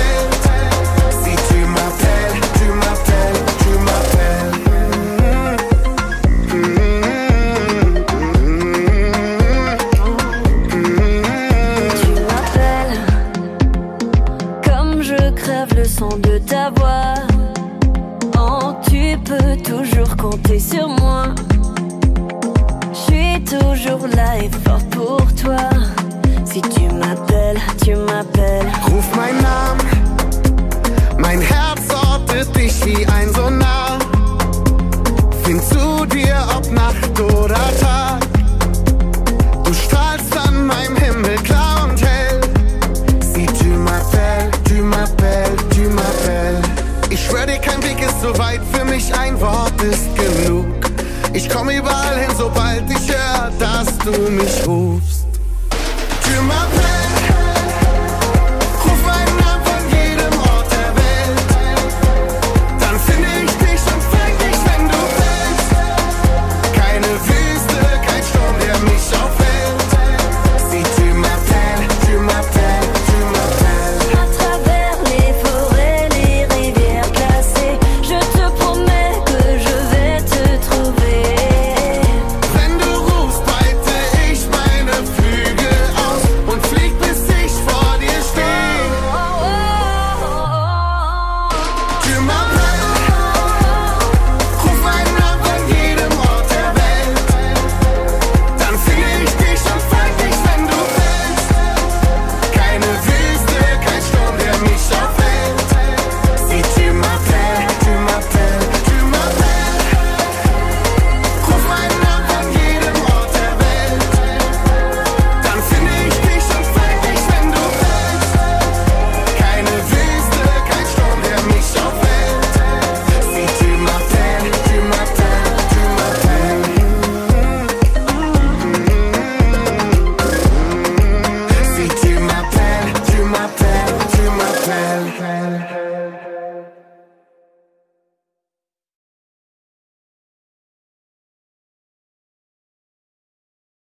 De ta voix, oh tu peux toujours compter sur moi. Je suis toujours là et fort pour toi. Si tu m'appelles, tu m'appelles. Ruf meinen Namen, mein Herz ortet dich wie ein Sonar. Find zu dir, ob Nacht oder Tag. Du strahlst an meinem Himmel klar und hell. Si tu m'appelles, tu m'appelles, tu m'appelles. Ich schwör dir, kein Weg ist so weit, für mich ein Wort ist genug. Ich komm überall hin, sobald ich hör, dass du mich rufst.